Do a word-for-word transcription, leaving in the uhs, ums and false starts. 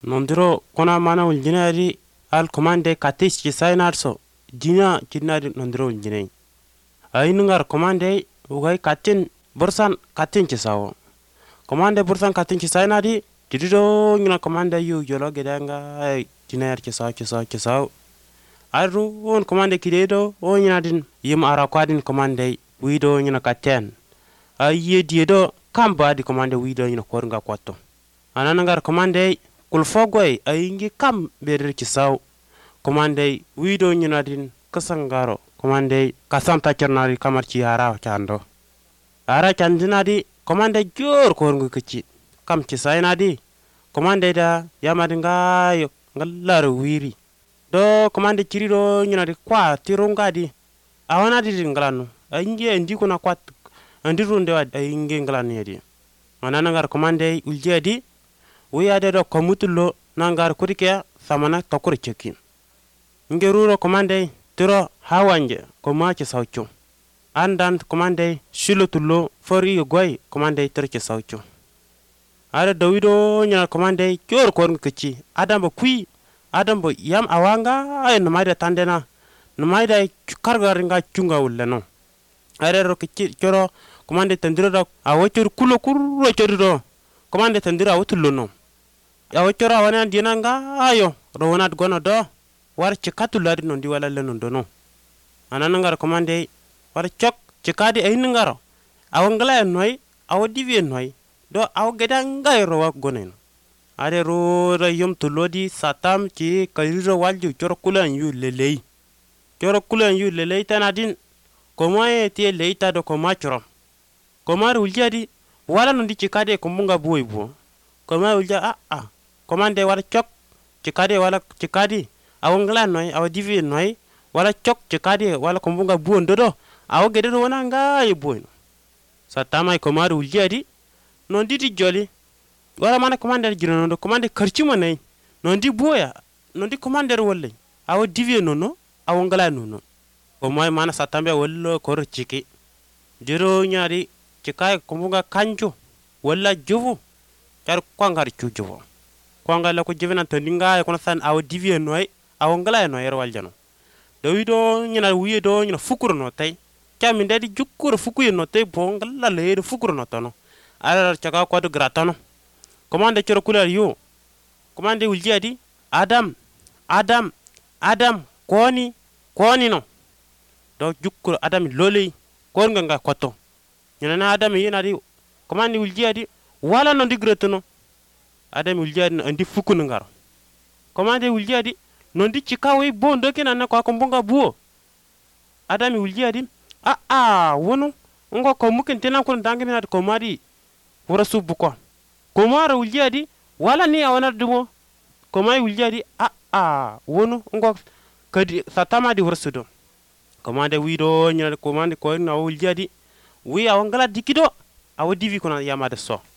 Nondiro kona mana uljinari al komande katis ci sainarso jina jinari nondiro uljinai. Ainungar komande ugai katin bursan katin ci sawo. Komande bursan katin ci sainadi jidido ngina komande yu jolo gedanga ay jinar ci sawo ci sawo ci sawo. Aru on komande kidedo o nyina din yim ara kwadin komande wido nyina katen. Ay yediedo kamba di komande wido nyina kornga kwato. Ananangar komande kul fogoy ay ngi kam berer ci saw komande wido nyina din kasangaro komande kasam ta cernari kamar ci ara chando ara chandina di komande jor ko ngu kici kam ci sayna di komande da yamadi ngayo ngallar wiri do komande cirido nyina di kwa tirunga di awana di nglanu ay ngi ndi kuna kwat andi runde wad ay ngi nglanu yedi mananangar komande uljedi wiyade do komutulo nangar kudike samana tokur ceki ngeruro komande tiro hawanje ko maci sawcu andan komande shilotullo fori goy komande tirce sawcu ara dawido nya komande kyor kor ngkici adamba kui adamba yam awanga ay no mayda tandena no mayda kargar nga cunga wulleno ara ro kici coro komande tandiro do awocur kulo kurro corido komande tandiro awutullo no yawo cora wana dina nga ayo ro wonat gono do war cikatulari no ndi wala leno dono anana ngar komande war cok cikadi ay ngaro aw ngala noy aw divi noy do aw gedanga ro wa gonen are ro ra yum tulodi satam ci kaliro walju coro kulan yu lelei coro kulan yu lelei tanadin komoye tie leita do koma coro komar uljadi wala no ndi cikade ko munga boybo koma ulja a a komande wala cok cikade wala cikadi aw ngla noy aw divi noy wala cok cikadi wala ko mbunga buon dodo aw gede do wona nga e buon sa tamay ko maru uljadi non diti joli wala mana komande jino no komande karcimo nay non di boya non di komande wolle aw divi nono aw ngla nono ko moy mana sa tambe wollo ko ciki jero nyaari cikay ko mbunga kanjo wala jovu car ko ngar cujuvo ko ngala ko jivena to ninga ko san aw divi noy aw ngala no yer waljano do wido nyina wiye do nyina fukuro no tay kami ndadi jukkuro fukuye no tay bo ngala le fukuro no tono ara chaka ko do gratano komande coro kular yo komande uljadi adam adam adam koni koni no do jukkuro adam loley ko nga koto nyina na adam yina di komande uljadi wala no digretono adam uljadi no andi fukunu ngaro komande uljadi nondi cikawe bondo kina na kwa kumbunga buo adami uljadi a a wono ngo ko mukin tena ko dangina ko mari wora subu ko ko mara uljadi wala ni awana dumo ko mai uljadi a a wono ngo kadi satama di worsudo komande wido nyina komande ko na uljadi wi awangala dikido awu divi ko na yamade so